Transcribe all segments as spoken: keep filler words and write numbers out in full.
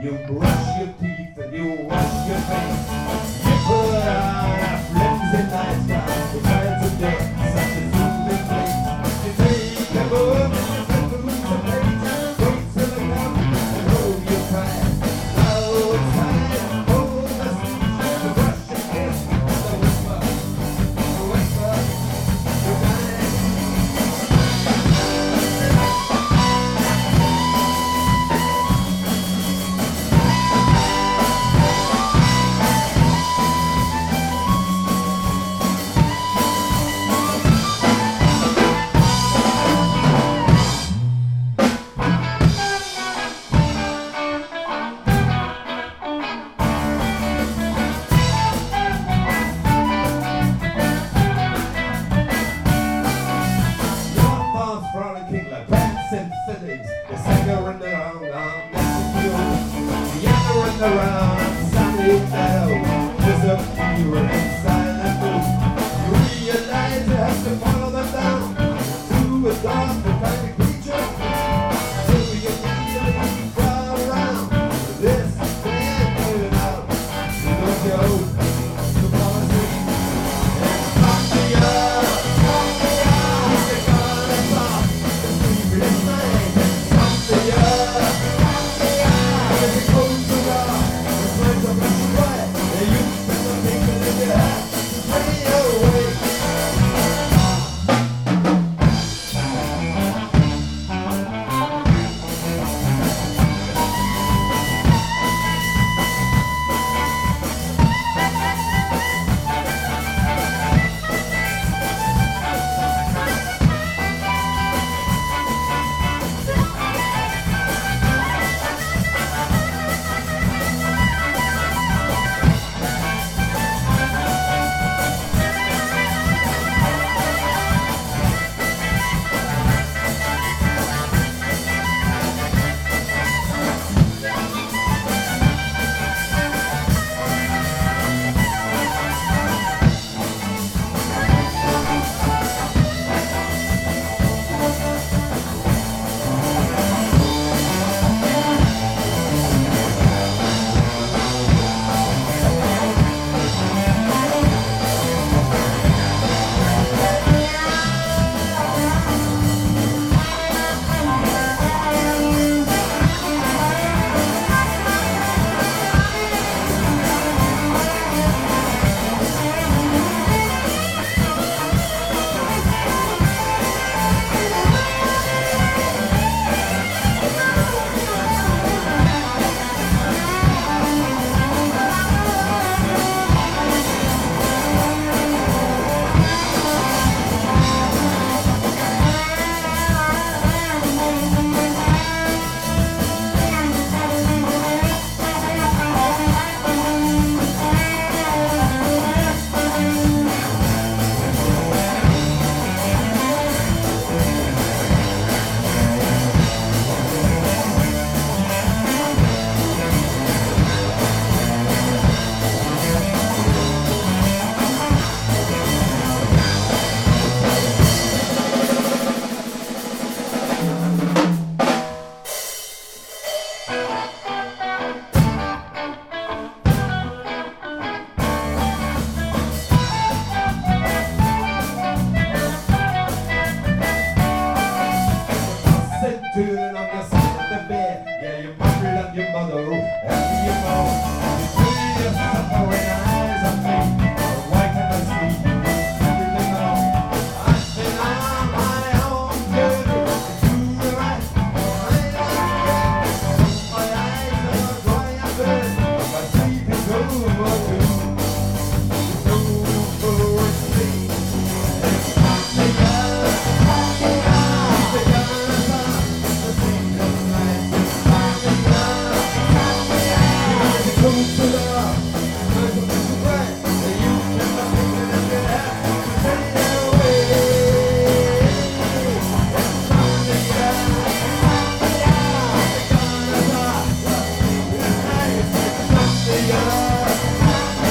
You brush your teeth and you wash your face. You put on a flimsy nightgown to find some dirt, such a soothing place. You take a book and you lose a page, go to the ground and hold your pride. Outside, hold the seat, the brush and kiss, the whisper, the whisper, the night. Around Sunny Meadow, disappear inside the moon. You realize you have to follow them down to a dark and tiny creature. So you immediately crowd around this man putting out. You know you owe the policy. And talk to you, talk to you. You're gonna talk the secret thing. Talk to you, talk to you. If it goes to God.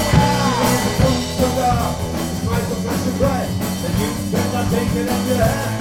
Take it up your head.